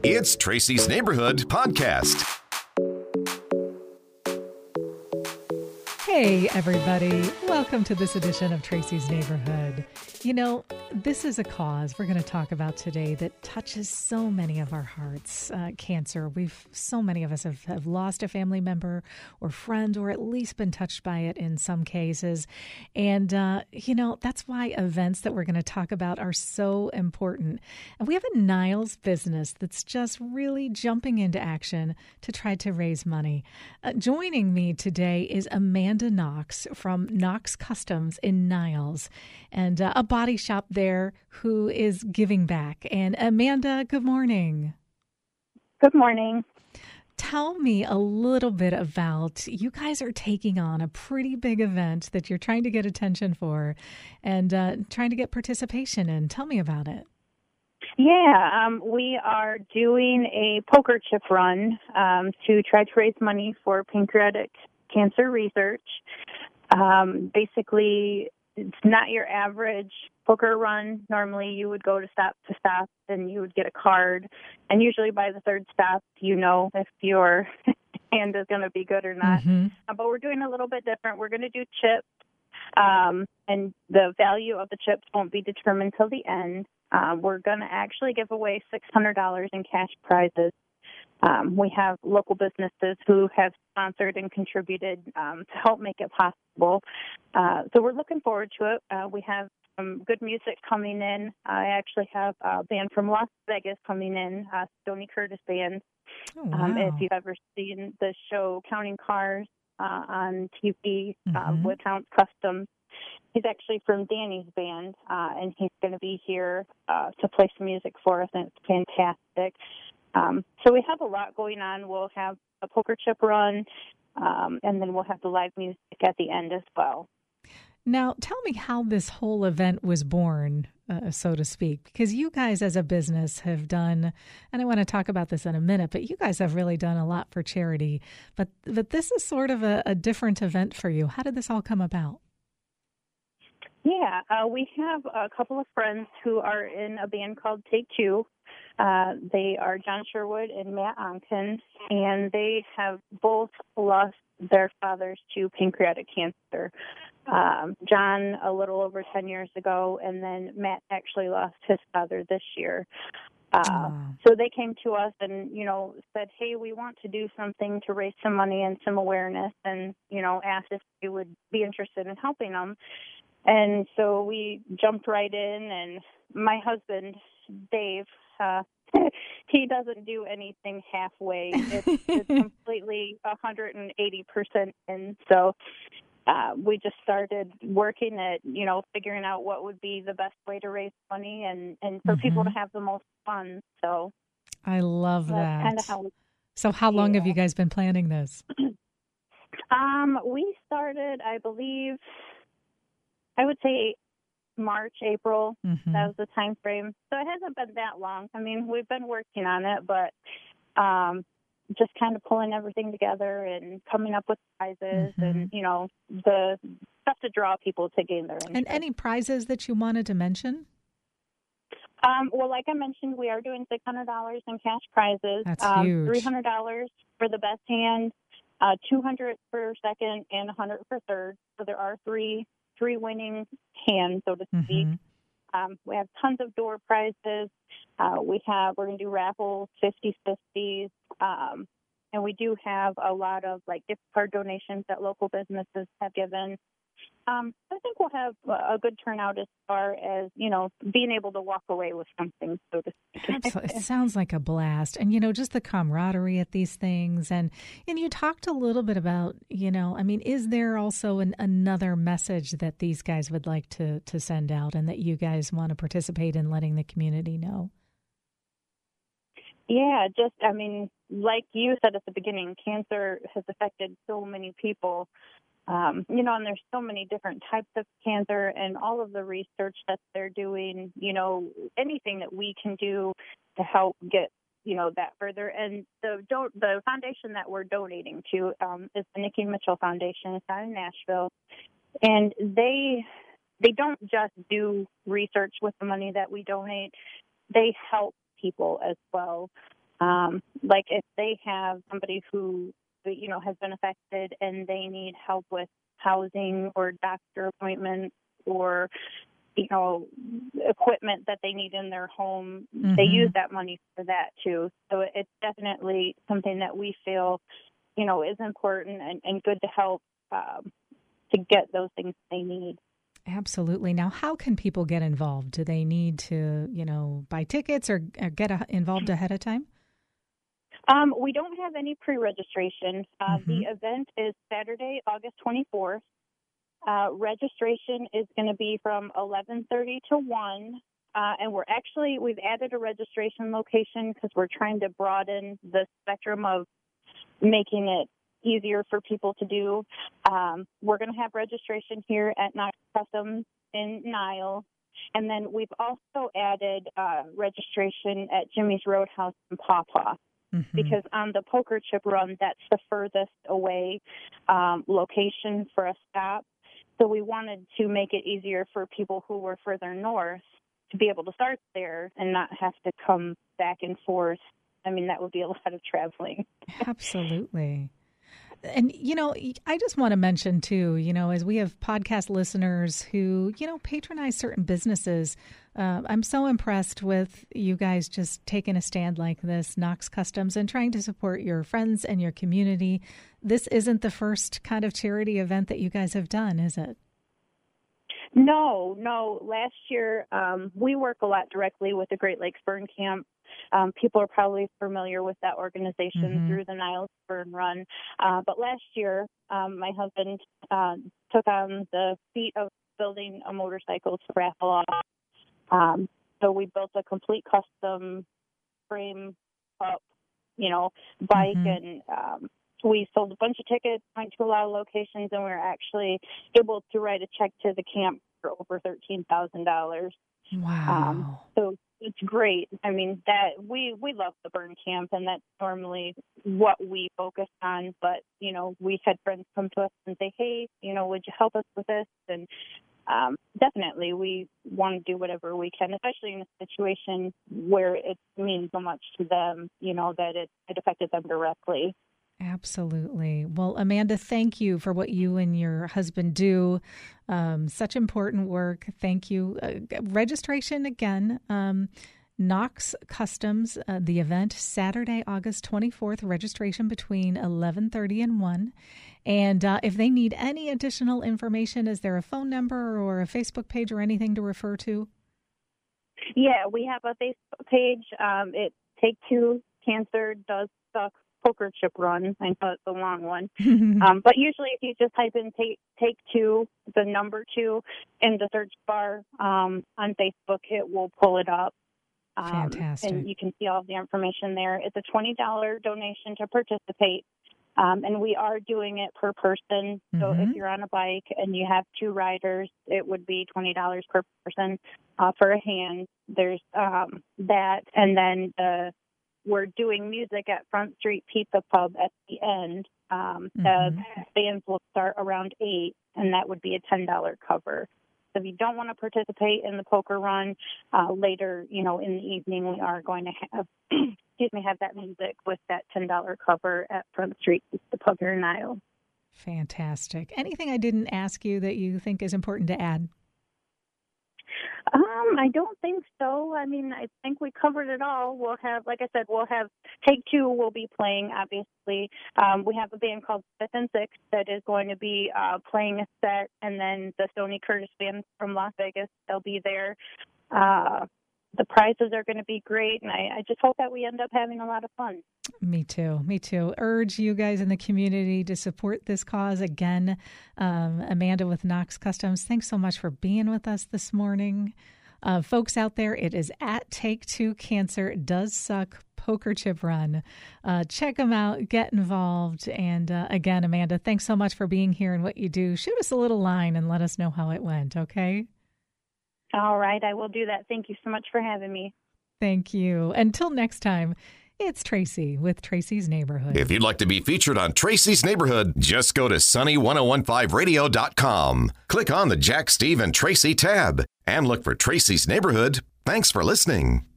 It's Tracy's Neighborhood Podcast. Hey, everybody. Welcome to this edition of Tracy's Neighborhood. You know, this is a cause we're going to talk about today that touches so many of our hearts. Cancer. So many of us have lost a family member or friend, or at least been touched by it in some cases. And, that's why events that we're going to talk about are so important. And we have a Niles business that's just really jumping into action to try to raise money. Joining me today is Amanda Knox from Knox Customs in Niles, and a body shop there who is giving back. And Amanda, good morning. Good morning. Tell me a little bit about, you guys are taking on a pretty big event that you're trying to get attention for and trying to get participation in. Tell me about it. Yeah, we are doing a poker chip run to try to raise money for pancreatic cancer research. Basically, it's not your average poker run. Normally, you would go to stop, and you would get a card. And usually by the third stop, you know if your hand is going to be good or not. Mm-hmm. But we're doing a little bit different. We're going to do chips, and the value of the chips won't be determined till the end. We're going to actually give away $600 in cash prizes. We have local businesses who have sponsored and contributed to help make it possible. So we're looking forward to it. We have some good music coming in. I actually have a band from Las Vegas coming in, Stoney Curtis Band. Oh, wow. If you've ever seen the show Counting Cars on TV with Knox Customs, he's actually from Danny's band, and he's going to be here to play some music for us, and it's fantastic. So we have a lot going on. We'll have a poker chip run, and then we'll have the live music at the end as well. Now, tell me how this whole event was born, so to speak, because you guys as a business have done, and I want to talk about this in a minute, but you guys have really done a lot for charity. But this is sort of a different event for you. How did this all come about? Yeah, we have a couple of friends who are in a band called Take Two. They are John Sherwood and Matt Onken, and they have both lost their fathers to pancreatic cancer. John a little over 10 years ago, and then Matt actually lost his father this year. So they came to us and, said, hey, we want to do something to raise some money and some awareness, and, asked if we would be interested in helping them. And so we jumped right in, and my husband, Dave, he doesn't do anything halfway. It's completely 180% in. So we just started working at, figuring out what would be the best way to raise money and for people to have the most fun. So I love that. That's kind of how. So how long have you guys been planning this? We started, I believe, I would say March, April. Mm-hmm. That was the time frame. So it hasn't been that long. I mean, we've been working on it, but just kind of pulling everything together and coming up with prizes and, the stuff to draw people to gain their interest. And any prizes that you wanted to mention? Well, like I mentioned, we are doing $600 in cash prizes. That's huge. $300 for the best hand, $200 for second, and $100 for third. So there are three winning hands, so to speak. We have tons of door prizes. We're going to do raffles, 50/50s, and we do have a lot of gift card donations that local businesses have given. I think we'll have a good turnout as far as, being able to walk away with something, so to speak. Absolutely. It sounds like a blast. And, just the camaraderie at these things. And you talked a little bit about, is there also another message that these guys would like to send out and that you guys want to participate in letting the community know? Yeah, like you said at the beginning, cancer has affected so many people. And there's so many different types of cancer and all of the research that they're doing, anything that we can do to help get, that further. And the foundation that we're donating to is the Nikki Mitchell Foundation. It's out in Nashville. And they don't just do research with the money that we donate. They help people as well. Like if they have somebody who, has been affected and they need help with housing or doctor appointments or, equipment that they need in their home, they use that money for that too. So it's definitely something that we feel, is important and good to help to get those things they need. Absolutely. Now, how can people get involved? Do they need to, buy tickets or get involved ahead of time? We don't have any pre-registration. The event is Saturday, August 24th. Registration is going to be from 11:30 to 1. And we've added a registration location because we're trying to broaden the spectrum of making it easier for people to do. We're going to have registration here at Knox Customs in Niles. And then we've also added registration at Jimmy's Roadhouse in Pawpaw. Because on the poker chip run, that's the furthest away location for a stop. So we wanted to make it easier for people who were further north to be able to start there and not have to come back and forth. I mean, that would be a lot of traveling. Absolutely. And, I just want to mention, too, as we have podcast listeners who, patronize certain businesses, I'm so impressed with you guys just taking a stand like this, Knox Customs, and trying to support your friends and your community. This isn't the first kind of charity event that you guys have done, is it? No. Last year, we work a lot directly with the Great Lakes Burn Camp. People are probably familiar with that organization through the Niles Burn Run. But last year, my husband took on the feat of building a motorcycle to raffle off. So we built a complete custom frame up, bike, and we sold a bunch of tickets, went to a lot of locations, and we were actually able to write a check to the camp for over $13,000. Wow. So it's great. I mean, that we love the burn camp, and that's normally what we focus on. But, we had friends come to us and say, hey, would you help us with this? And definitely we want to do whatever we can, especially in a situation where it means so much to them, that it affected them directly. Absolutely. Well, Amanda, thank you for what you and your husband do. Such important work. Thank you. Registration again, Knox Customs, the event Saturday, August 24th, registration between 11:30 and 1. And if they need any additional information, is there a phone number or a Facebook page or anything to refer to? Yeah, we have a Facebook page. It's Take Two Cancer Does Suck Poker Chip Run. I know it's a long one. But usually if you just type in Take Two, the number 2, in the search bar on Facebook, it will pull it up. Fantastic. And you can see all of the information there. It's a $20 donation to participate. And we are doing it per person. So if you're on a bike and you have 2 riders, it would be $20 per person for a hand. There's that. And then we're doing music at Front Street Pizza Pub at the end. The bands will start around 8, and that would be a $10 cover. So if you don't want to participate in the poker run, later, in the evening, we are going to have, have that music with that $10 cover at Front Street Pizza Pub here in Niles. Fantastic. Anything I didn't ask you that you think is important to add? I don't think so. I mean, I think we covered it all. We'll have, like I said, Take Two will be playing, obviously. We have a band called Fifth and Sixth that is going to be playing a set, and then the Stoney Curtis band from Las Vegas, they'll be there. The prizes are going to be great, and I just hope that we end up having a lot of fun. Me too. Urge you guys in the community to support this cause. Again, Amanda with Knox Customs, thanks so much for being with us this morning. Folks out there, it is at Take Two Cancer Does Suck Poker Chip Run. Check them out, get involved. And again, Amanda, thanks so much for being here and what you do. Shoot us a little line and let us know how it went, okay? All right, I will do that. Thank you so much for having me. Thank you. Until next time, it's Tracy with Tracy's Neighborhood. If you'd like to be featured on Tracy's Neighborhood, just go to sunny1015radio.com. Click on the Jack, Steve, and Tracy tab and look for Tracy's Neighborhood. Thanks for listening.